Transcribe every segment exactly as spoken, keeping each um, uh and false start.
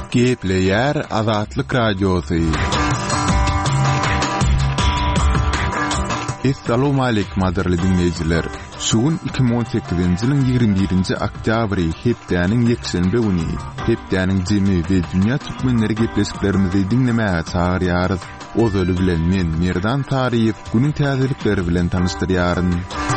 Gepleyer Azatlyk Radiosu. Assalamu alaykum aderli dinleyijiler. Şugun iki bin on sekizinji ýylyň ýigirme birinji oktýabry hepdäniň ýekşenbe güni. Hepdäniň jemi we dünýä türkmenleri gepleşiklerimizi dinlemäge çagyrýarys. Ozaly bilen men Merdan Taryýew günüň täzelikleri bilen tanışdyrýaryn.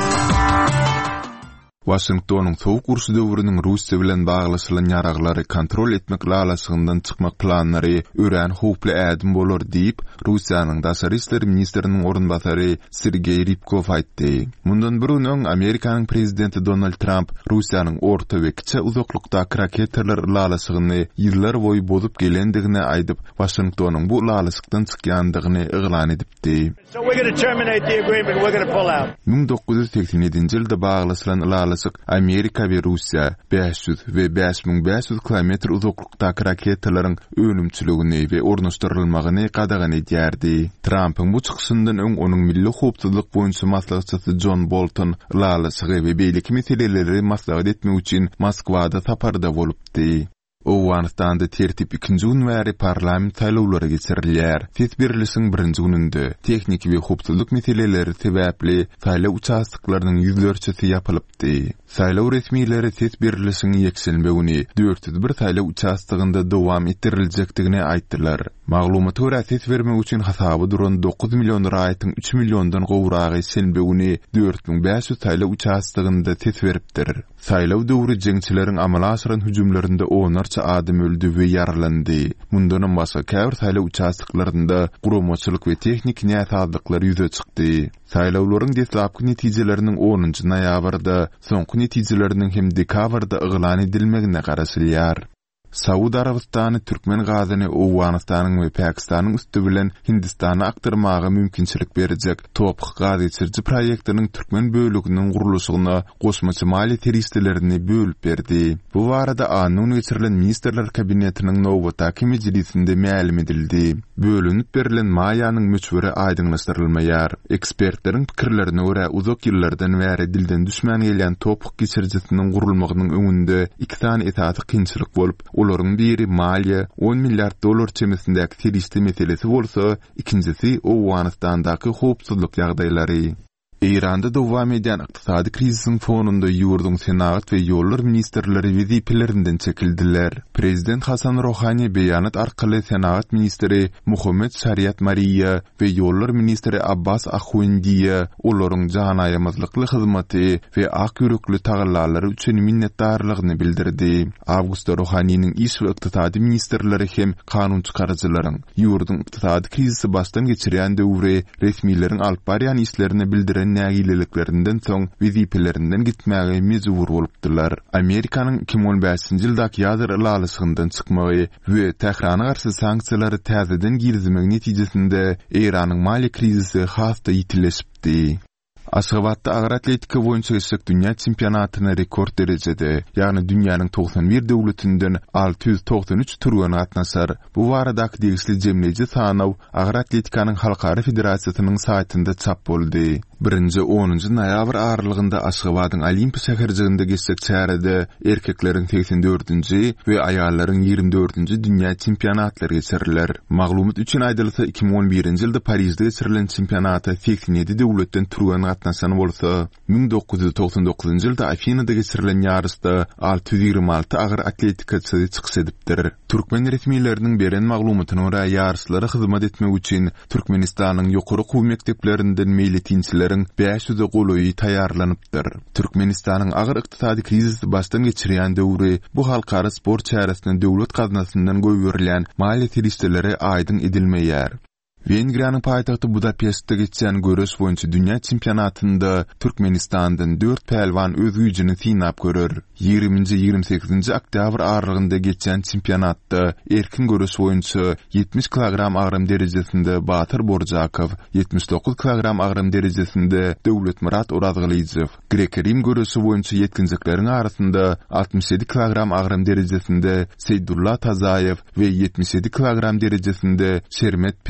Washingtonyň sowuk urşy döwrüniň Russiýa bilen baglyşylan ýaraglary kontrol etmek lalasygyndan çykmak planlary ören howply ädim bolar diýip Russiýanyň daşary işler ministriniň orunbasary Sergey Rybkov aýtdy. Mundan burun Amerikanyň prezidenti Donald Trump Russiýanyň orta we kiçe uzaklykdaky raketler lalasygyny ýyllar boýy bozup gelendigine aýdyp Washingtonyň bu lalasykdan çykýandygyny eglan edipdi. So we're going to terminate the agreement, we're going to pull out. bin dokuz yüz seksen ýedinji ýylda baglyşylan Amerika we Russiýa beş yüz we beş bin beş yüz kilometr uzaklykdaky raketlaryň önümçiligini we ornaşdyrylmagyny gadagan edýärdi. Trumpyň bu çykyşyndan öň onuň milli howpsuzlyk boýunça maslahatçysy John Bolton lalasygy we beýlik meseleleri maslahat etmek üçin Moskwada saparda bolupdy. Owganistanda tertip ikinji günwäri parlament saýlawlary geçirilýär. Tedbirlisiň birinji gününde teknik we howpsuzlyk meseleleri sebäpli saýlaw uçaşdyklarynyň ýüzlerçesi ýapylypdy. Saýlaw resmiýetleri tedbirlisiň ýekşenbe güni dört yüz bir saýlaw uçaşdygynda dowam ettiriljekdigini aýtdylar. Maglumat görä ses bermek üçin hasaby duran dokuz million raýatyň üç milliondan gowragy şenbe güni dört bin beş yüz saýlaw uçaşdygynda ses beripdir. Saýlaw döwri jeňçileriň amala aşyran hüjümlerinde onarça adam öldü we ýaralandy. Mundan başga käbir saýlaw uçaşdyklarynda guramaçylyk we tehnik näsazlyklary ýüze çykdy. Saýlawlaryň deslapky netijeleriniň onunji noýabrda, soňky netijeleriniň hem dekabrda eglan edilmegine garaşylýar. Saudi Arabistany Türkmen gazyny Owganistanyň we Pakistanyň üstü bilen Hindistana aktyrmagy mümkinçilik berjek topuk gazy çyrjy proýektiniň Türkmen bölüginiň guruluşyna goşmaçy mali teristlerini bölüp berdi. Bu barada anyň geçirilen ministrler kabinetiniň nowbaty mejlisinde ma'lum edildi. Bölünip berilen maýanyň möçberi aýdyňlaşdyrylmaýar. Ekspertleriň pikirlerine görä uzak ýyllardan bäri dilden düşmän gelýän topuk geçirjisiniň gurulmagynyň öňünde iki tane esasy kynçylyk bolup, olaryň biri maliýe on milliard dollar çemesindäki teriste meselesi bolsa, ikincisi Owganistandaky howpsuzlyk ýagdaýlary. İranda dowam edýän ykdysady krizisiň fonunda ýurduň senat we ýollar ministrleri wezipelerinden çekildiler. Prezident Hasan Rohani beýanat arkaly senat ministri Muhammed Şariat Mariya we ýollar ministri Abbas Ahwendiýe olaryň janaýamazlykly hyzmaty we ak ýürekli tagallalary üçin minnetdarlygyny bildirdi. Awgustda Rohanyň iş we ykdysady ministrleri hem kanun çykarjylaryň ýurduň ykdysady krizisi başdan geçirýän döwre resmiýlerin alyp barýan işlerini bildiren nägileliklerinden soň wezipelerinden gitmäge mejbur bolupdylar. Amerikanyň iki bin on beşinji ýyldaky ýazyr lalasygyndan çykmagy we Tehrana garşy sanksiýalary täzeden girizmek netijesinde Iranyň mali krizisi hasta ýitileşipdi. Aşgabatda agyr atletika boýunça geçsek dünýä çempionatyna rekord derejede, ýagny dünýäniň doksan bir döwletinden alty yüz doksan üç türgen gatnaşar. Bu baradaky degişli jemleji sanaw agyr atletikanyň halkara federasiýasynyň saýtynda çap boldy. Birinji onunji noýabr aralygynda Aşgabatyň Olimpiya şäherjiginde geçsek çärede erkekleriň seksen dördünji we aýallaryň ýigirme dördünji dünýä çempionatlary geçirilýär. Maglumat üçin aýdylsa iki bin on birinji ýylda Parisde geçirilen çempionata seksen ýedi döwletden türgen gatnaşan bolsa, bin dokuz yüz toksan dokuzunji ýylda Afinada geçirilen ýarışda alty yüz ýigirme alty agyr atletikaçy çykyş edipdir. Türkmen resmiýetleriniň beren maglumatyna görä ýarışlara hyzmat etmek üçin Türkmenistanyň ýokary gowy mekteplerinden meýletinçiler beş yüz golowy taýýarlanypdyr. Türkmenistanyň agyr ykdysady krizisi başdan geçirýän döwri bu halkara sport çäresinde döwlet gaznasyndan göwürilýän maliýe teristleri aýdyn edilmeýär. Wengriýanyň paýtagty Budapestde geçen görüş boýunça dünýä çempionatynda Türkmenistandan dört pelwan öz güýjini synap görür. ýygrimi ýygrimi sekizinji oktyabr aralygynda geçen çempionatda erkin görüş boýunça yetmiş kilogram agram derejesinde Batyr Borjakow, yetmiş dokuz kilogram agram derejesinde Döwletmurat Urazgalyjew, Grek-Rim görüşi boýunça ýetkinjikleriň arasynda altmış yedi kilogram agram derejesinde Seýdulla Tazaýew we yetmiş yedi kilogram derejesinde Şermet Permanov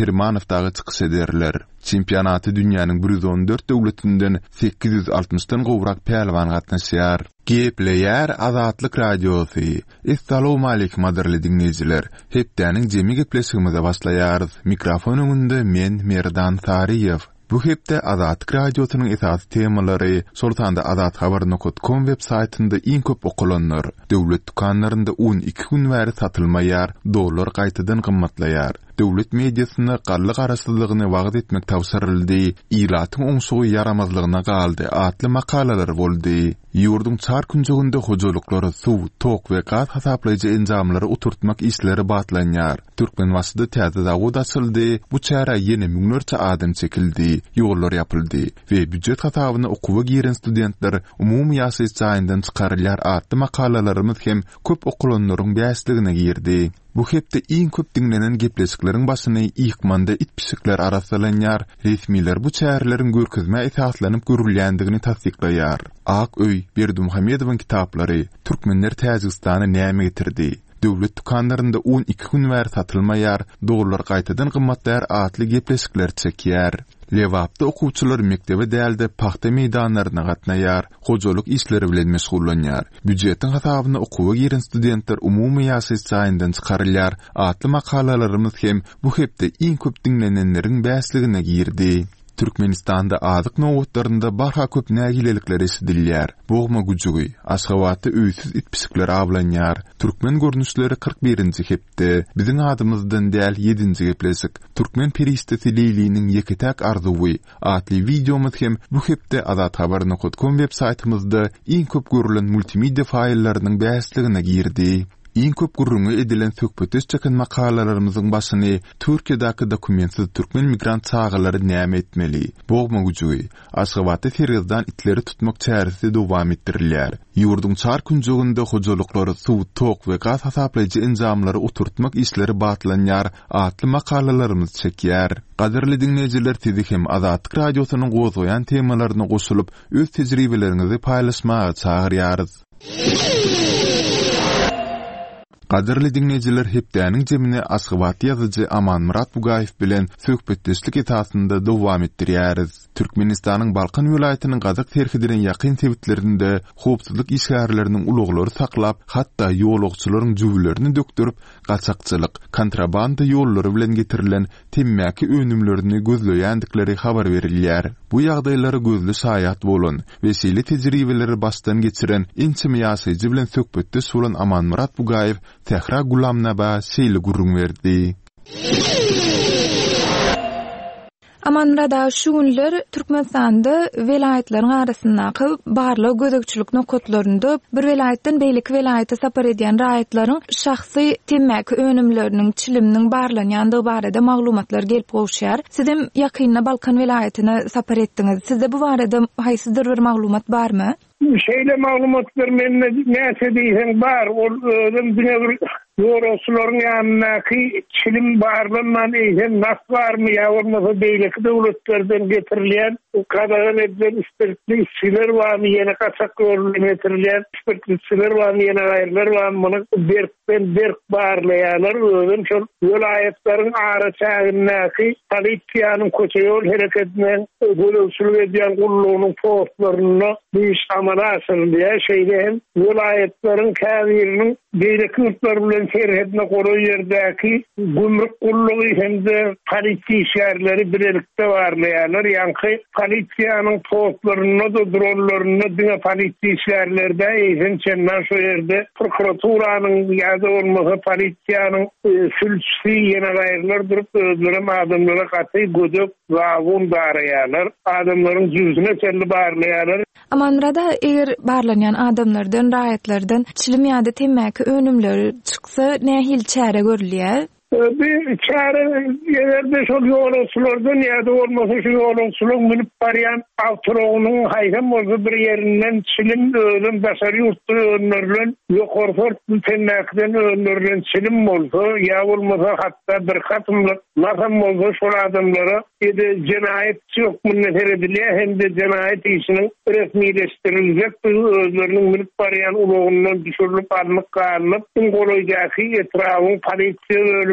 sınıfdagy çykyş ederler. Çempionaty dünýäniň bir yüz on dört döwletinden sekiz yüz altmışdan gowrak pälwan gatnaşýar. Gepleýär Azatlyk radiosy. Assalamu alaykum aderli dinleýijiler. Hepdäniň jemi gepleşigimize başlaýarys. Mikrofon öňünde men Merdan Tariýew. Bu hepde Azatlyk radiosynyň esas temalary Sultanda azat habar nokta com web saytynda iň köp okulanlar. Döwlet dukanlarynda on iki gün bäri satylmaýar, dollar gaýtadan gymmatlaýar. Döwlet mediasyna garlyk arasyzlygyny wagt etmek tawsyryldy, ilatyň oňsugy yaramazlygyna galdy, atly makalalar boldy. Ýurdun çar günjeginde hojalyklary suw, tok we gaz hasaplayjy enjamlary uturtmak işleri batlanýar. Türkmenbaşyda täze zawod açyldy, bu çara ýene müňlerçe adam çekildi, ýollar ýapyldy we büdjet hasabyna okuwa giren studentler umumy ýaşaýy çaýyndan çykarylýar atly makalalarymyz hem köp okulanlaryň bäsligine girdi. Bu hepde iň köp dinlenen gepleşikleriň başyny ýykmanda itpisikler arasalanýar, resmiler bu çärelerin görkezme esaslanyp görülýändigini tasdiklaýar. Ak öý Berdimuhammedowyň kitaplary türkmenler Täjikistana näme getirdi? Döwlet dukanlarynda on iki gün bäri satylmaýar, dollar gaýtadan gymmatlaýar atly gepleşikler çekýär. Lewapda okuwçylar mektebe dälde paxta meýdanlaryna gatnaýar, hojalyk işleri bilen meşgullanýar. Büdjetiň hasabyna okuwa giren studentler umumy ýaşaýy çaýyndan çykarylýar. Atly makalalarymyz hem bu hepde iň köp dinlenenleriň bäsligine girdi. Türkmenistanda azyk nowatlarynda barha köp nägilelikler eşidilýär. Bogma güjügi, Aşgabatda öýsüz itpisikler awlanýar. Türkmen görnüşleri kırk birinji hepde. Biziň adymyzdan däl ýedinji gepleşik. Türkmen peristesi Leyli'niň ýeketäk arzuwy atly videomyz hem bu hepde Azat habar nokta com web saytymyzda iň köp görülen multimedia faýllarynyň bäsligine girdi. Iň köp gurrungy edilen söhbetes çeken makalalarymyzyň başyny Türkiýedäki dokumentsiz türkmen migrant çağalary näme etmeli? Bogma güjügi, Aşgabatda Fergizdan itleri tutmak çäresi dowam etdirilýär. Ýurdun çar günjeginde hojalyklary suw, tok we gaz hasaplayjy enjamlary uturtmak işleri batlanýar, atly makalalarymyz çekýär. Gaderli dinleýijiler, sizi hem Azatlyk radiosynyň gozaýan temalaryna goşulyp öz tejribelerinizi paýlaşmaga çagyrýarys. Gaderli dinleýijiler, hepdäniň jemine Aşgabat ýazyjy Aman Murat Bugaýew bilen söhbetdeşlik etasynda dowam etdirýäris. Türkmenistanyň Balkan welaýatynyň gazak terhidilen ýakyn sebitlerinde howpsuzlyk işgärleriniň uluglary saklap, hatda ýolagçylaryň jüwlerini dökdürip, gaçakçylyk, kontrabanda ýollary bilen getirilen temmäki önümlerini gözleýändikleri habar berilýär. Bu ýagdaýlary gözli şaýat bolan, wesile tejribeleri başdan geçiren inçimi ýaşaýjy bilen söhbetdeş bolan Aman Murat Bugaýew Tehra Gulamnaba şeýle gurrun berdi. Amanrada şu günler Türkmenistanda welaýatlaryň arasyndaky barly gözekçilik nokatlarynda bir welaýatdan beýleki welaýata sapar edýän raýatlaryň şahsy temmäki önümleriniň çiliminiň barlanýandygy barada maglumatlar gelip gowşýar. Siz hem ýakynda Balkan welaýatyna sapar etdiňiz. Sizde bu barada haýsydyr bir maglumat barmy? Şeýle maglumatlar menne näse diýsen bar, ol özüm bir Ýoroslaryň ýanynaky çilim barlanman eýen nas barmy ýa bolmasa beýleki döwletlerden getirilýän kadagan edilen spirtli işçiler barmy ýene kaçak görülen getirilýän spirtli işçiler barmy ýene gaýrlar barmy muny berkden berk barlaýarlar özüm şol welaýatlaryň ara çäginaky polisiýanyň köçe ýol hereketiniň gölewçilik edýän gullugynyň postlaryny biş amala asyldyýar şeýle welaýatlaryň käbiriniň beýleki ýurtlar bilen serhedine goruy ýerdäki gümrük gullugy hemde polisiýa işgärleri birlikde barlaýarlar. Ýa-ni polisiýanyň postlaryny da dronlaryny diňe polisiýa işgärlerde eýsen çendan şu ýerde prokuraturynyň ýa-da bolmasa polisiýanyň sülçüsi ýene gaýrlar durup özleri adamlara gaty gödök wagyn barýarlar. Adamlaryň ýüzüne çelli barlaýarlar. Amanrada eger barlanýan adamlardan, raýatlardan çilim ýa-da temmäki önümleri çyksa nähil çäre görülýär? Bir çare ýerde şol ýolagçylardan ýa-da bolmasa şu ýolagçylyk minip barýan awtorygynyň haýsam bolsa bir ýerinden çilim özüm başary ýurtda önerilen ýokarfort temmäkden önerilen çilim bolsa ýa bolmasa hatda bir hatymlyk nasam bolsa şol adamlara ede jenaýet çökmüne edilýär hemde jenaýet işiniň resmileşdiriljek özleriniň minip barýan ulugyndan düşürilip alınıp galyp goloýjaky etrawyň polisiýa bölüm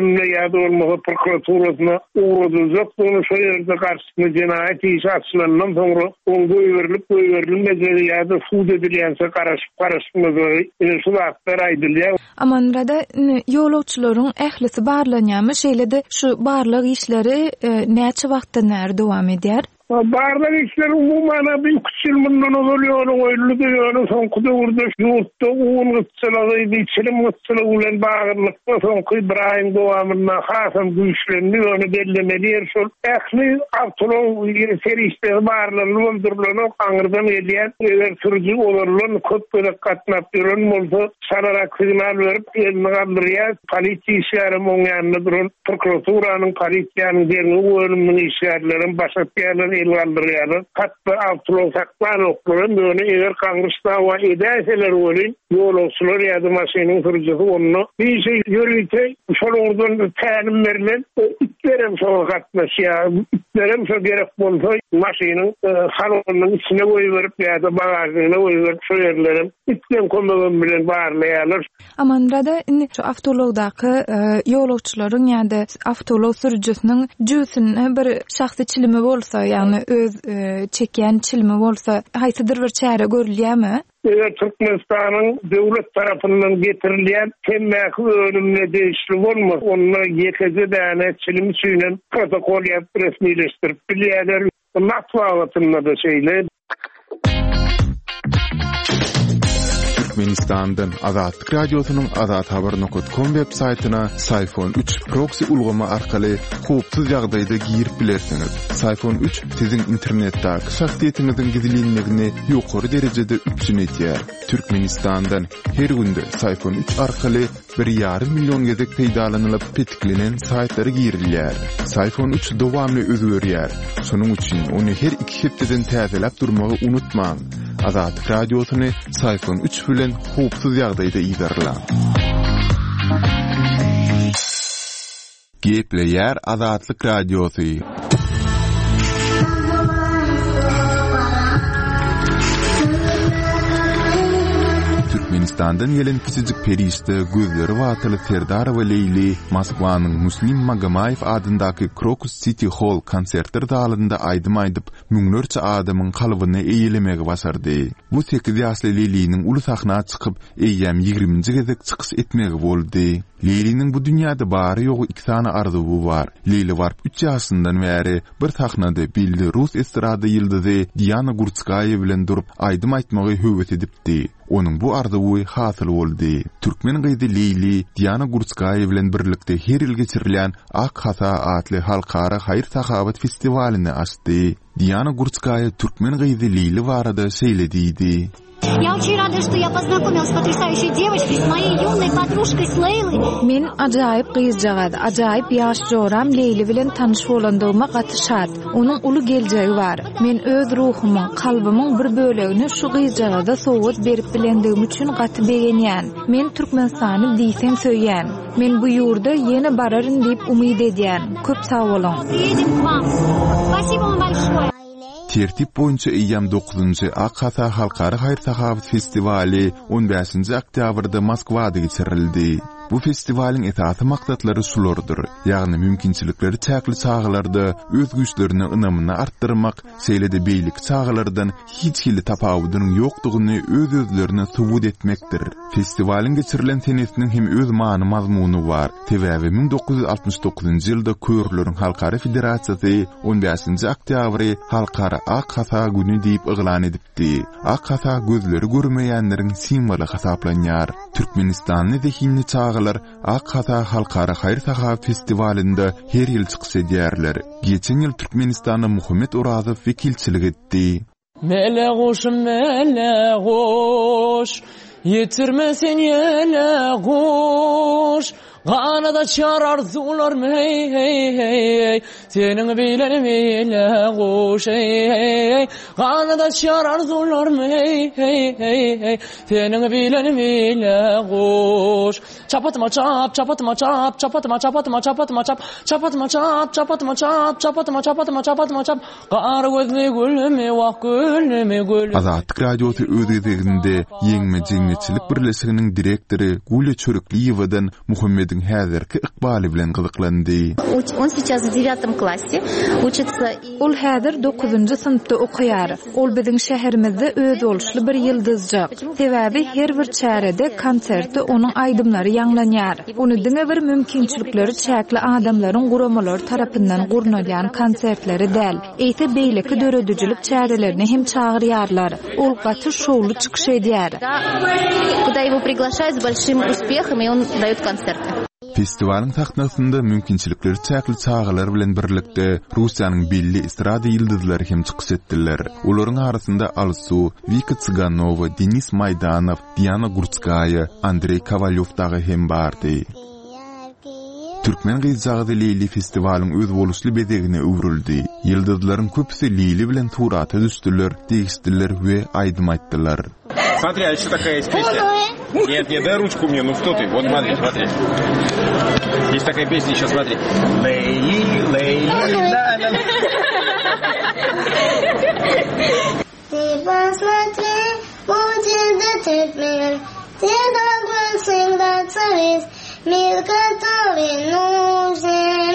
ölümle ýa-da bolmasa prokuraturasına uğradyjak bunu şu ýerde garşysynda jinayet işi açylandan soňra onu göýberilip göýberilmejeli ýa-da suud edilýänse garaşyp garaşmagy şu wagtlar aýdylýar. Amanrada ýolagçylaryň ählisi barlanýarmy? Şeýle-de şu barlyk işleri näçe wagtdan näre dowam edýär? Barlar işler umumana bir küçülmünden oluyor, öyle diyor, son kudu vurdu, yurtta uğun gıtsılağı, içilim gıtsılağı ulen bağırlıkta, son kudu İbrahim doğamına hasam güçlendi, onu bellemeliyer, sol ehli avtolog, serişleri bağırlarını öldürülüğünü kanırdan ediyen, eğer sürücü olurluğun, köpkede katnaptırın, moldu, sararak signal verip, elini kaldırıya, polisi işlerim onun yanına durun, prokuraturanın, polisiyanın derini, o ölümün işlerlerin, başatlarının, ilgaldırıyanı, hatta avtolog saklan oklarım, böyle eğer Kongres'ta var ederseler olun, yol olsular ya da maşinin sürücüsü onu, bir şey yürüyte, sol oradan təlim verilen, o itlerim sonra katlaşıyor, itlerim sonra gerek olsa, maşinin salonunun içine koyuverip ya da bagajına koyuverip şu yerlerim, itlerim konuğum bilen bağırlayalar. Amanrada, şu avtologdaki yolagçylaryň ya da avtolog sürücüsünün cüsüne bir şahsy çilimi bolsa, yani öz çeken çilimi bolsa, haýsydyr bir çäre görülýärmi? Eğer Türkmenistan'ın devlet tarafından getirilýän temmäki ölümle değişli olmaz. Onunla yekeze däne çilim suyla protokol yapıp resmileştirip bilýärler. Matbuatynda da şeyler. Türkmenistan'dan Azatlyk Radiosynyň azat habar nokta com websaytyna Sayfon üç proxy ulgama arkaly howpsuz ýagdaýda girip bilersiňiz. Sayfon üç siziň internetdäki şahsiýetiňiziň gizliligini ýokary derejede üpsün etýär. Türkmenistan'dan her günde Sayfon üç arkaly bir ýarym million gezek peýdalanylyp petiklenen saytlary girilýär. Sayfon üç dowamly özgörýär. Şonuň üçin ony her iki hepdeden täzeläp durmagy unutmaň. Azatlyk Radiosyny Sayfon üç bilen howpsuz ýagdaýda iýdarlan. Gepleýär Azatlyk Radiosy. Türkmenistan'dan gelen kiçijik perişte gözleri watyly Serdarowa Leyli Moskwanyň Muslim Magamayev adyndaky Crocus City Hall konsertler zalynda aýdym-aýdyp müňlerçe adamyň kalbyny eýilemegi başardy. Bu sekiz ýaşly Leyli'niň uly sahna çykyp eýýäm ýigriminji gezek çykys etmegi boldy. Leyli'nin bu dünýäde bary ýogy iki tane arzuwy bar. Leyli barp üç ýaşyndan bäri bir sahnada bildi Rus estrada ýyldyzy Diana Gurtskaya bilen durup aýdym aýtmagy höwet edipdi. Onun bu arzuwy hasyl boldy. Türkmen gyzy Leyli Diana Gurtskaya bilen birlikde her ýyl geçirilýän Ak Hasa adly halkara haýyr sahabat festivalini açdy. Diana Gurtskaya Türkmen gyzy Leyli barada şeýlediydi. Я очень рада, что я познакомилась с потрясающей девочкой, с моей юной подружкой, с Лейлой. Men ajaýyp gyzjagad, ajaýyp ýaş joram Leyli bilen tanyş bolandygyma gaty şat. Onuň uly geljegi bar. Men öz ruhumyň, kalbymyň bir bölegini şu gyzjagada sowat berip bilendigim üçin gaty begenýän. Men Türkmenistany diýsem söýýän. Men bu ýurda ýene bararyn diýip umyd edýän. Köp sag bolun. Спасибо вам большое. Tertip boýunça eýýäm dokuzunçy Ak Hasa halkara haýyr sahabat festivali on beşinji oktýabrda Moskwada geçirildi. Bu festivaliň esasy maksatlary şulardyr. Ýagny mümkinçilikleri çäkli çağlarda öz güýçlerini ynamyny artdyrmak, şeýle-de beýlik çağlardan hiç hili tapawudynyň ýokdugyny öz özlerine subut etmekdir. Festivaliň geçirilen senesiniň hem öz many mazmuny bar. Sebäbi ming dokuz ýüz altymyş dokuzunçy ýylda Köýürleriň Halkara Federasiýasy on beşinji oktýabry halkara Ak Hasa güni diýip yglan edipdi. Ak Hasa gözleri görmeýänleriň simboly hasaplanýar. Türkmenistanyň zehinli çağlar Ak Hasa halkara haýyr sahabat festivalinde her ýyl çykys edýärler. Geçen ýyl Türkmenistanyň Muhammed Orazow wekilçilik etdi. Mele goşum mele goş, yetirmesen yele goş, Ganada çar arzular hey hey hey, senin bilen mele goş hey hey, Ganada çar arzular hey hey hey, senin bilen mele goş. Çapatıma çap, çapatıma çap, çapatıma çapatıma çapatıma çap, çapatıma çap, çapatıma çap, çapatıma çapatıma çapatıma çap, Gar gözlü gülüme wak gülüme gül. Azatlyk Radiosy öz gezeginde Ýeňme Jeňmeçilik birleşiginiň direktori Gule Çörükliýewadan Muhammed Muhammed'in häzirki ykbaly bilen gyzyklandy. Он сейчас в девятом классе учится. Ol häzir dokuzunçy sınıfda okuýar. Ol biziň şäherimizde öz boluşly bir ýyldızjak. Sebäbi her bir çärede konsertde onuň aýdymlary ýanglanýar. Ony diňe bir mümkinçilikleri çäkli adamlaryň guramalary tarapyndan gurnalýan konsertleri däl. Eýte beýleki döredüjilik çärelerini hem çağırýarlar. Ol gaty şowlu çykyş edýär. Куда его приглашают с большим успехом, и он даёт концерты. Festivalin tahtnasynda mümkinçilikleri çäkli çağılar bilen birlikde Russiýanyň belli estrada ýyldızlary hem çykyş etdiler. Olaryň arasynda Alsu, Vika Tsiganova, Denis Maydanov, Diana Gurtskaya, Andrey Kovalyov dagy hem bardy. Türkmen gyýjagy Leyli festivaliň öz boluşly bedegine öwrüldi. Ýyldızlaryň köpüsi Leyli bilen turata düşdiler, degişdiler we aýdym aýtdylar. Смотри, а еще такая есть песня. Нет, нет, дай ручку мне, ну что ты? Вот смотри, смотри. Есть такая песня, еще смотри. Лейли, лейли, ла-ла. Ты посмотри, будет этот мир. Ты должен всегда царить. Мир, который нужен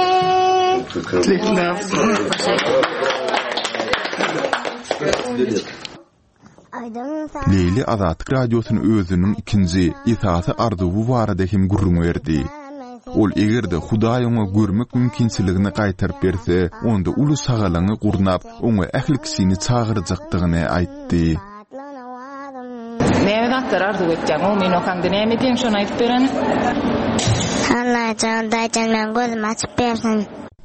мне. Leyli Azatlyk radiosynyň özüniň ikinji itaty arzuwy barada hem gurrun berdi. Ol egerde Hudaý oňa görmek mümkinçiligini gaýtaryp berse, onda uly sagalaňy gurnap, oňa ähli kişini çağırjakdygyny aýtdy. Näme atlar arzu etjäň, o meni okanda näme diýen şonu aýtyp bereni? Allah can daýjandan gözüm açyp bersin.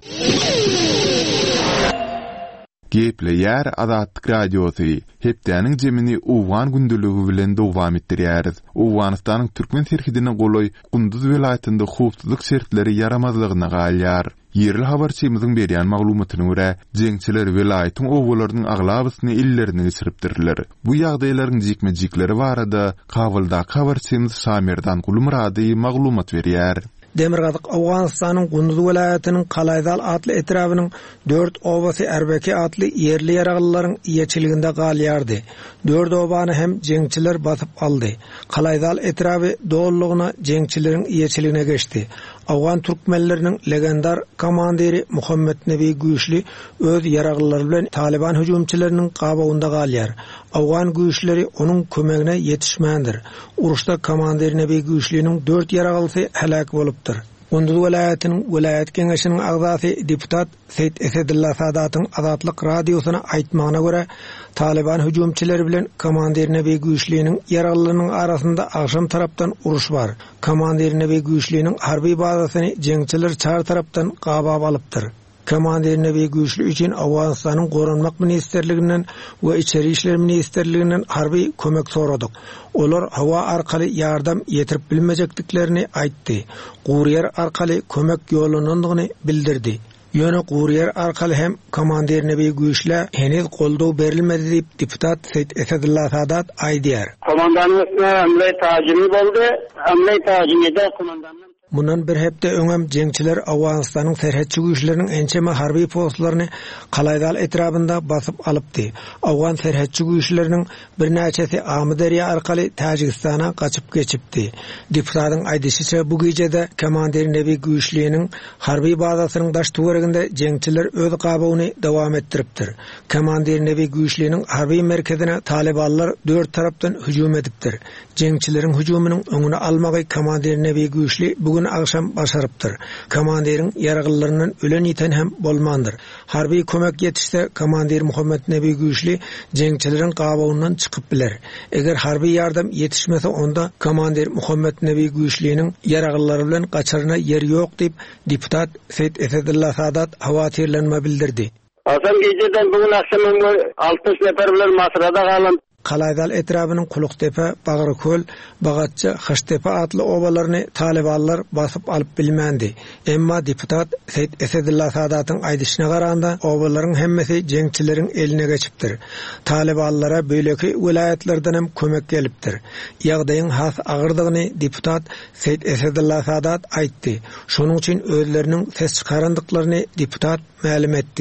Geple ýer Azatlyk radiosy hepdäniň jemini Uwan gündüligi bilen dowam etdirýär. Uwanystanyň türkmen terhidine goloy Gunduz welaýatynda howpsuzlyk şertleri yaramazlygyna galýar. Yerli habarçymyzyň berýän maglumatyna görä, jeňçiler welaýatyň owgalarynyň aglabysyny ellerine geçiripdirler. Bu ýagdaýlaryň jikme-jikleri barada Kabulda habarçymyz Samerdan Gulmurady maglumat berýär. Demirgazyk Awganystanyň Gunduz welaýatynyň Kalaýdal atly etrabynyň dört obasy Erbeki atly yerli ýaraglylaryň ýeçiliginde galýardy. Dört obany hem jeňçiler basyp aldy. Kalaýdal etraby dollugyna jeňçileriň ýeçiligine geçdi. Awgan türkmenleriniň legendar komandiri Muhammed Nebi Güýçli öz ýaraglylary bilen Taliban hüjümçileriniň gabagynda galýar. Awgan güýçleri onuň kömegine ýetişmändir. Uruşda komandiri Nebi Güýçliň dört ýaraglysı helak bolupdyr. Gunduz welaýatynyň welaýat keňeşiniň agzasy deputat Seyit Esedulla Sadatyň Azatlyk radiosyna aýtmagyna görä, Taliban hüjümçileri bilen komandiri Nebi Güýçliň ýaraglylarynyň arasynda aşam tarapdan uruş bar. Komandiri Nebi Güýçliň harby bazasyny jeňçiler çar tarapdan gabap alypdyr. Komandiri Nebi Güýçli üçin Awganystanyň Gorunmak ministerliginden we İçeri işler ministerliginden harby kömek soradyk. Olar hawa arkaly ýardam ýetirip bilmejekdiklerini aýtdy. Guryer arkaly kömek ýolunandygyny bildirdi. Ýöne guryer arkaly hem komandiri Nebi Güýçle heniz goldaw berilmedi diýip deputat Seyit Esedulla Sadat aýdýar. Komandanymyzna emre tajimi boldy. Emre tajimide komandan Mundan bir hepde öňem jeňçiler Awganystanyň serhetçi güýçleriniň ençeme harby postlaryny Kalaýdal etrabynda basyp alypdy. Awgan serhetçi güýçleriniň bir näçesi Amyderiýa arkaly Tajikistana gaçyp geçipdi. Deputatyň aýdysynça bu gecede komandiri Nebi Güýçliň harby bazasynyň daşduwareginde jeňçiler öz gabagyny dowam etdiripdir. Komandiri Nebi Güýçliň harby merkezine Talibanlar dört tarapdan hüjüm edipdir. Jeňçileriň hüjüminiň öňüne almagy komandiri Nebi Güýçli bugün akşam başarıptır. Komandiriň ýaraglylarynyň ölen ýeten hem bolmandyr. Harby kömek ýetişse komandir Muhammed Nebi Güýçli jeňçileriň gabagyndan çykyp biler. Eger harby ýardam ýetişmese onda komandir Muhammed Nebi Güýçliň ýaraglylary bilen gaçaryna ýer ýok diýip deputat Seyit Esedulla Sadat hawatirlenme bildirdi. Asam geceden bugün akşam altmış nefer bilen Masrada galan Kalaýdal etrabynyň Kuluktepe, Bagryköl, Bagatça, Haştepe atly obalaryny Talibanlar basyp alyp bilmendi. Emma deputat Seyit Esedulla Sadatyň aýdyşyna garaganda obalaryň hemmesi jeňçileriň eline geçipdir. Talibanlara beýleki welaýatlardan hem kömek gelipdir. Ýagdaýyň has agyrdygyny deputat Seyit Esedulla Sadat aýtdy. Şonuň üçin özleriniň ses çykarandyklaryny deputat ma'lum etdi.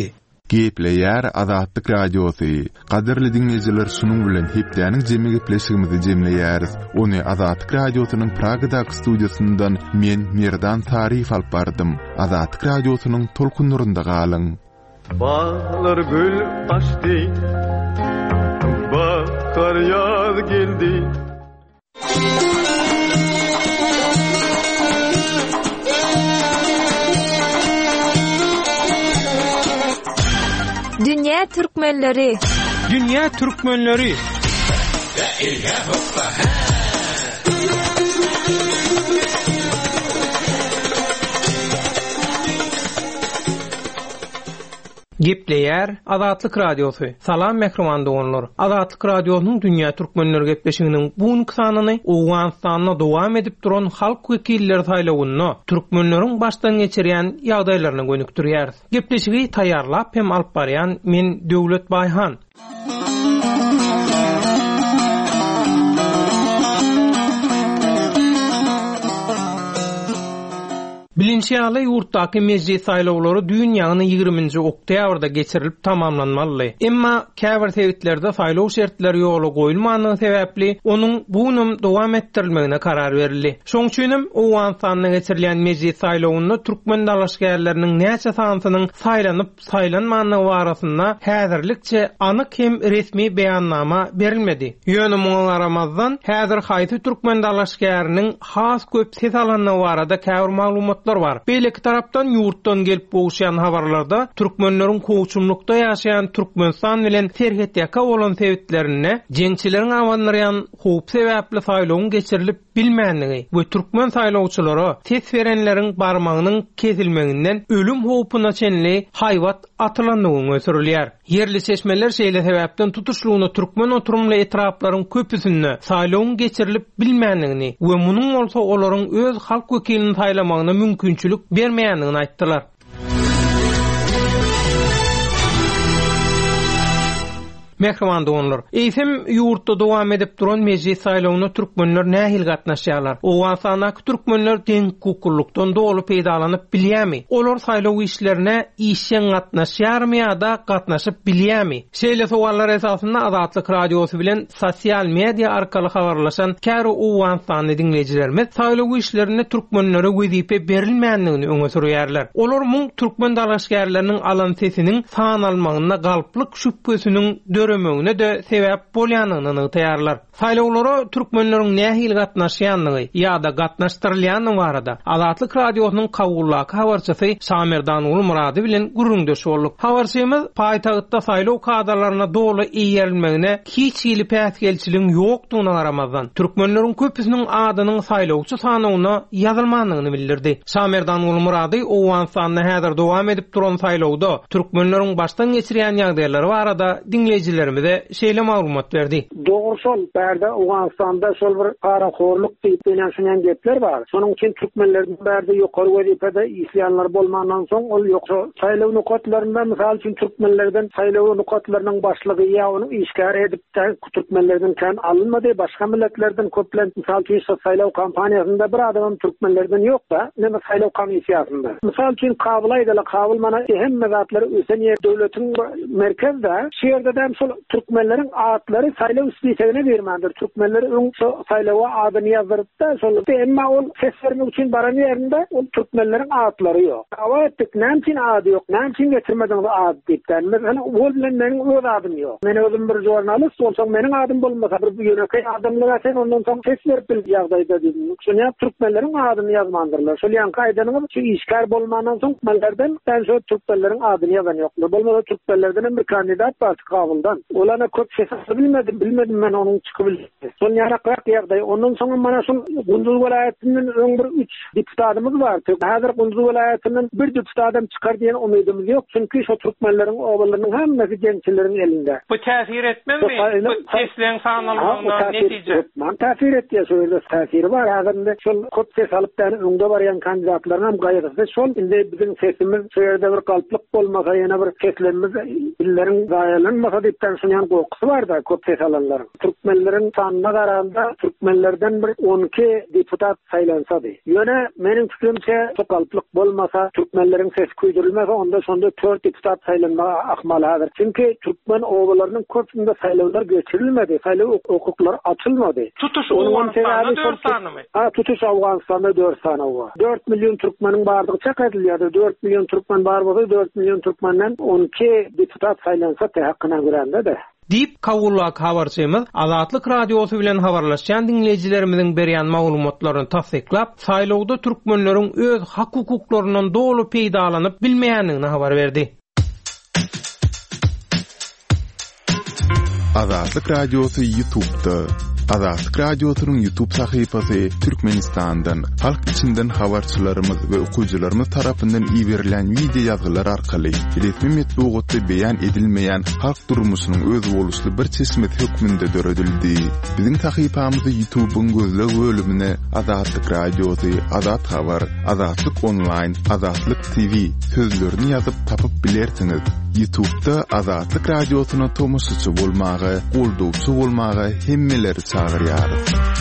Gepleýär Azatlyk Radiosu. Gaderli dinleýijiler, şunuň bilen hepdäniň jemi gepleşigimizi jemleýäris. Ony Azatlyk Radiosynyň Pragadaky studiýasyndan men Merdan Tarif alyp bardym. Azatlyk Radiosynyň tolkunlarynda galyň. Bağlar gül açdy, bahar yaz geldi. Dünya Türkmenleri. Dünya Türkmenleri. Gepleýär Azatlyk Radiosu. Salam mehriman doganlar. Azatlyk Radiosynyň Dünya Türkmenleri gepleşiginiň bu sanyny Owganstanda dowam edip duran halk wekilleri saýlawyny türkmenleriň başdan geçirýän ýagdaýlaryny gönükdirýär. Gepleşigi taýýarlap hem alyp barýan men Döwlet Baýhan. Bilinçli yurtdaki meclis saýlawlary dünýäniň ýigriminji oktýabrda geçirilip tamamlanmaly. Emma käbir tebitlerde saýlaw şertleri ýoly goýulmanyny sebäpli onuň bunun dowam etdirilmegine karar berildi. Şoň üçin Owganstanda geçirilýän meclis saýlawyny türkmen dalaşgärleriniň näçe sanynyň saýlanyp saýlanmanyny barasynda häzirlikçe anyk hem resmi beýannama berilmedi. Ýöne muňa garamazdan häzir haýsy türkmen dalaşgäriniň has köp ses alanyny barada käbir maglumat var. Beýleki tarapdan ýurtdan gelip boğuşan habarlarda türkmenleriň koçumlukda ýaşaýan Türkmenistan bilen serhetýaka bolan sebäplerini, jeňçileriň awanlaryan howp sebäpli saýlawyň geçirilip bilmänligi we türkmen saýlawçylary ses berenleriň barmagynyň kesilmeginden ölüm howpuna çenli haýwat atylandygyny ösürilýär. Yerli seçmeler şeýle sebäpden tutuşlugyny türkmen oturumly etraplaryň köpüsini saýlawyň geçirilip bilmänligini we munyň bolsa olaryň öz halk wekilini saýlamagyna mümkinçilik bermeýändigini aýtdylar. Mehriman doganlar, eýsem ýurtda dowam edip duran meclis saýlawyna türkmenler nähil gatnaşýarlar. Owganstanaky türkmenler teň hukuklukdan dolu peýdalanyp bilýärmi? Olar saýlaw işlerine işen gatnaşýarmy ýa-da gatnaşyp bilýärmi? Şeýle sowallar esasynda Azatlyk Radiosy bilen sosial media arkaly habarlaşan käri Owganstany dinleýijilerimiz saýlaw işlerine türkmenlere wezipe berilmänligini öňe sürýärler. Olar muň türkmen dalaşgärleriniň alan sesiniň san almagyna galyplyk şüphesiniň göremegine de sebäp bolýanyny taýýarlar. Saýlawlara türkmenleriň nähil gatnaşýanlygy ýa-da gatnaşdyrylýany barada Azatlyk Radiosynyň kawullaky habarçysy Samerdan Ulmurady bilen gurrundaş bolduk. Habarçymyz paýtagtda saýlaw kadarlaryna dolu iýerilmegine hiç ýyly päsgelçiligiň ýokdugyna garamazdan türkmenleriň köpüsiniň adynyň saýlawçy sanawyna ýazylmanyny bildirdi. Samerdan Ulmurady Owganstanda häzir dowam edip duran saýlawda türkmenleriň başdan geçirýän ýagdaýlary barada dinleýijiler de şeýle maglumat berdi. Dogrusul bärde Owganstanda şol bir paraxorluk diýip şunan gepler bar. Şonuň üçin türkmenleriň bärde ýokary wezipede isleýänler bolmandan soň ol ýoksa saýlaw nukatlarynda mysal üçin türkmenlerden saýlaw nukatlarynyň başlygy ýa ony işgär edip türkmenlerden kan alınmady, başga milletlerden köplen mysal üçin saýlaw kampaniýasynda bir adam türkmenlerden ýok da, näme saýlaw komissiýasynda. Mysal üçin kabul aýdylar, kabul mana hemme zatlary ösen ýer döwletiň merkezde şeýerde Türkmenlerin adları saýlaw ispisegine bermendir. Türkmenler öň saýlawa adyny ýazdyryp da şol emma ol ses bermek üçin baran ýerinde ol türkmenlerin adlary ýok. Awa etdik, näçin ady ýok, näçin getirmediň ady diýipler. Mesela ol bilen meniň öz adym ýok. Men özüm bir jurnalist bolsam meniň adym bolmasa bir ýönekay adamlyga sen ondan soň ses berip bil ýagdaýda diýdim. Şoňa türkmenlerin adyny ýazmandyrlar. Şol ýanky aýdanyň şu işgär bolmandan soň türkmenlerden ben şu türkmenlerin adyny ýazan ýoklar. Bolmasa türkmenlerden bir kandidat bar kabuldan. Olana köp ses bilmedim, bilmedim men onun çıkıbildi. Son yarakrak ýagdaý. Ondan soň mana şu Gündüz welaýatynyň öň bir üç deputatymyz bar. Häzir Gündüz welaýatynyň bir deputatym çykar diýen umydymyz ýok. Çünki şu türkmenleriň owallarynyň hemmesi gençleriň elinde. Bu täsir etmezmi? Bu sesleň sanalmagyna netije? Man täsir etdi, şöyle täsiri bar. Häzirde şu köp ses alyp da öňde barýan kandidatlaryň hem gaýrysy şol indi bizim sesimiz şeýerde bir galyplyk bolmasa ýene bir seslerimiz illerin gaýalanmasa diýip devletten sunan korkusu var da köp ses alanların. Türkmenlerin sanına qaraganda Türkmenlerden bir on iki deputat saylansadı. Yöne menin fikrimçe çok alplık bolmasa Türkmenlerin ses kuydurulmasa onda sonda dört deputat saylanmaga akmalı hadır. Çünkü Türkmen oğullarının köpünde saylanlar geçirilmedi. Saylan hukukları açılmadı. Tutuş Afganistan'da dört tane mi? Ha, tutuş Afganistan'da dört tane var. dört milyon Türkmenin bardığı çak ediliyordu. dört milyon Türkmen bar bolsa dört milyon Türkmenden on iki deputat saylansa te hakkına görende de. Dip kawullak habarçymyz Azatlyk radiosu bilen habarlaşan dinleyijilerimizin berýän maglumatlaryny tasdiklap, saýlawda türkmenleriň öz hak hukuklarynyň dolu peýdalanyp bilmeýändigini habar berdi. Azatlyk radiosu YouTube'da. Azatlyk radiosynyň YouTube sahypasy Türkmenistandan, halk içinden habarçylarymyz we okuwçylarymyz tarapyndan iýerilen video ýazgylar arkaly resmi metbuatda beýan edilmeýän halk durmuşynyň öz boluşly bir çeşmet hökmünde döredildi. Biziň sahypamyzy YouTube'un gözleg bölümine Azatlyk radiosu, Azat habar, Azatlyk online, Azatlyk T V sözlerini ýazyp tapyp bilersiňiz. YouTube'da Azatlyk radiosyna tomusçy bolmagy, goldowçy bolmagy hemmeleri çağırýar.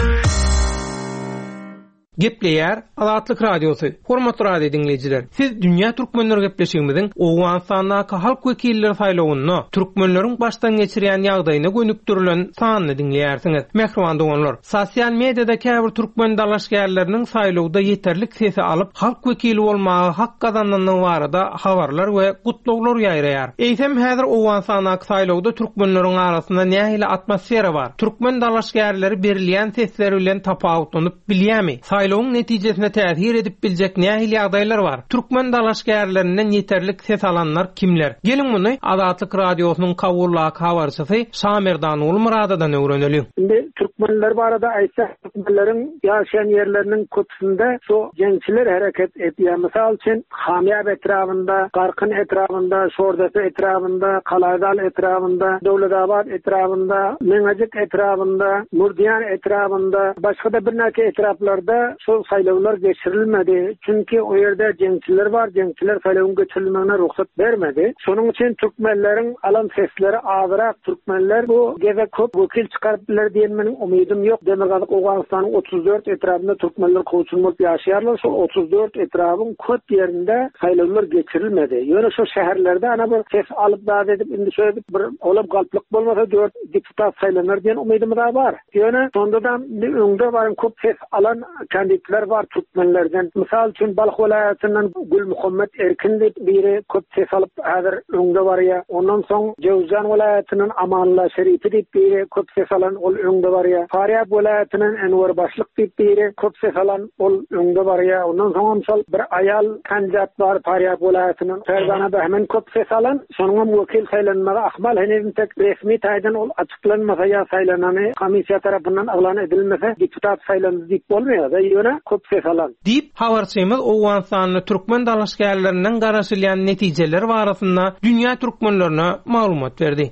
Gepleýär Azatlyk radiosu. Hormatly radio dinleyijiler, siz dünýä türkmenleri gepleşigimiziň Owganstanda halk wekilleri saýlawyny türkmenleriň başdan geçirýän ýagdaýyna gönükdirilen sanyny dinleýärsiňiz. Mehriban doganlar, sosial mediada käbir türkmen dalaşgärleriniň saýlawda ýeterlik sesi alyp halk wekili bolmagy hak kazananyny barada habarlar we gutlaglar ýaýraýar. Eýsem häzir Owganstanda saýlawda türkmenleriň arasynda nähili atmosfera bar. Türkmen dalaşgärleri berilýän sesleri bilen tapawutlanyp bilýärmi? Saýlawyň netijesine täsir edip biljek nähili ýagdaýlar bar. Türkmen dalaşgärlerinden ýeterlik ses alanlar kimler? Gelin muny Azatlyk radiosynyň kawullak habarçysy Samerdan Ulmuradadan öwrenelim. Şimdi Türkmenler barada aýtsak, Türkmenleriň ýaşaýan ýerleriniň köpsinde so gençler hareket etýär. Mysal üçin Hamyab etrafında, Garkyn etrafında, Şordasy etrafında, Kalaydal etrafında, Dowletabad etrafında, Meňejik etrafında, Murdiýan etrafında, başga da bir näçe etraflarda şol saýlawlar geçirilmedi. Çünki o ýerde gençler bar, gençler saýlawyň geçirilmegine ruhsat bermedi. Şonuň üçin türkmenleriň alan sesleri azyrak. Türkmenler bu geze köp wekil çykardylar diýen meniň umydym ýok. Demirgazyk Owganstanyň otuz dört etrafynda türkmenler koçun bolup ýaşaýarlar. Şol otuz dört etrafyň köp ýerinde saýlawlar geçirilmedi. Ýöne şu şäherlerde ana bir ses alyp da edip indi şöyle bir olap galplyk bolmasa dört deputat saýlanar diýen umydym da bar. Ýöne sondadan öňde baryn köp ses alan kandidatlar var Türkmenlerden. Misal üçün Balx welaýatynyň Gül Muhammed Erkin diýip biri köp ses alyp häzir öňde barýa. Ondan soň Jewzan welaýatynyň Amanullah Şerifi diýip biri köp ses alan ol öňde barýa. Faryab welaýatynyň Enwer Başlyk diýip biri köp ses alan ol öňde barýa. Ondan soň misal bir ayal kandidat bar Faryab welaýatynyň Ferzana Bahman köp ses alan. Şonuň wekil saýlanmagy ahmal henüz tek resmi taýdan ol açyklanmasa ýa saýlanany komissiýa tarapyndan aglan edilmese deputat saýlandy diýip bolmaýar. Ýöne köp ses alan. Dip habarçymyz Owganstanyň türkmen dalaşgärlerinden garaşylýan netijeler barasynda dünýä türkmenlerine maglumat berdi.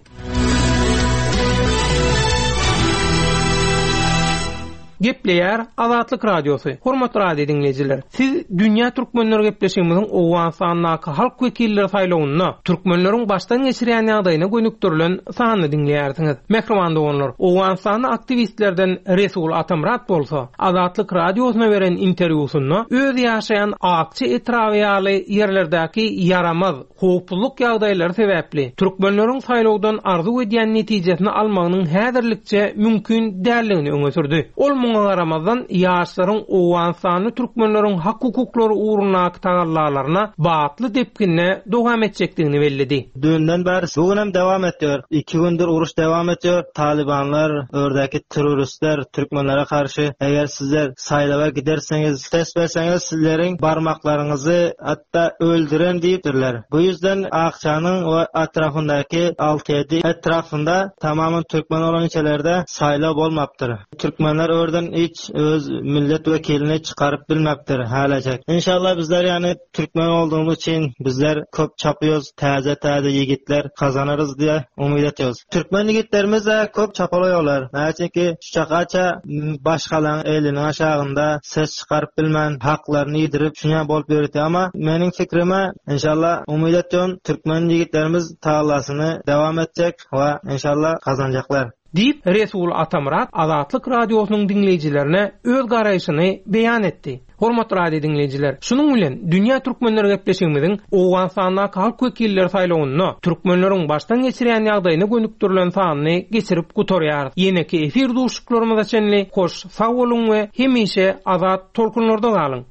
Gepleýär Azatlyk radiosu. Hormatly radio dinleyijiler, siz dünýä türkmenleri gepleşigimiziň Owganstandaky halk wekilleri saýlawyny türkmenleriň başdan geçirýän ýagdaýyna gönükdirilen sanyny dinleýärsiňiz. Mehriban doganlar, Owganstanyň aktivistlerden Resul Atamrat bolsa, Azatlyk radiosyna beren interwýusyny öz ýaşaýan akçy etrawiýaly ýerlerdäki yaramaz, howpsuzlyk ýagdaýlary sebäpli türkmenleriň saýlawdan arzu edýän netijesini almagynyň häzirlikçe mümkin däldigini öňe sürdi. Ol Ramazan ýaşlaryň Owganstany türkmenleriň hak hukuklary uğruna tagallalaryna batly depkinne dowam etjekdigini bellidi. Dünden beri bugün hem devam etýär. iki gündür uruş devam etýär. Talibanlar, ördäki teröristler türkmenlere karşı eger sizler saýlawa giderseňiz, ses berseňiz sizleriň barmaklaryňyzy hatda öldüren diýipdirler. Bu yüzden Akçanyň we atrafyndaky alty ýedi etrafynda tamamen türkmen olan ilçelerde saýlaw bolmapdyr. Türkmenler örden Türkmen hiç öz millet vekilini çıkarıp bilmektir halecek. İnşallah bizler yani Türkmen olduğumuz için bizler köp çapıyoruz. Taze taze yigitler kazanırız diye umut ediyoruz. Türkmen yigitlerimiz de köp çapalıyorlar. Çünkü şu çakaça başkalarının elinin aşağında ses çıkarıp bilmen, haklarını yedirip şuna bol berdi ama mening fikrime inşallah umut ediyorum Türkmen yigitlerimiz tağlasını devam edecek ve inşallah kazanacaklar. Deyip Resul Atamurat Azatlyk Radiosynyň dinleyijilerine öz garaýyşyny beýan etdi. Hormatly radio dinleyijiler, şunuň bilen dünýä türkmenleri gepleşigimiziň Owganstanda halk wekilleri saýlawyny türkmenleriň başdan geçirýän ýagdaýyna gönükdirilen sanyny geçirip gutorýar. Ýene-ki efir duşuklarymyza çenli hoş sag boluň we hemişe azat tolkunlarda galyň.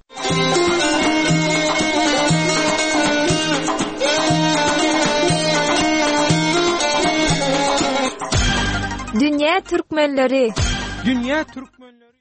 Dünya Türkmenleri. Dünya Türkmenleri.